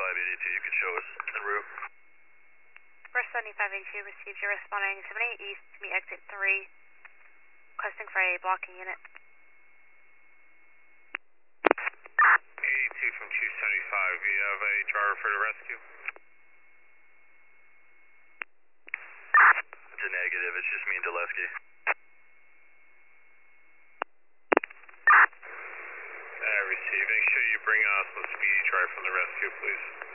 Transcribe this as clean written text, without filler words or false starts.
7582, you can show us en route. First 7582 received, you're responding 78 East to meet exit 3, requesting for a blocking unit. 82 from 275, we have a driver for the rescue. It's a negative, it's just me and Dulesky. Receive. Make sure you bring us some speedy drive from the rescue, please.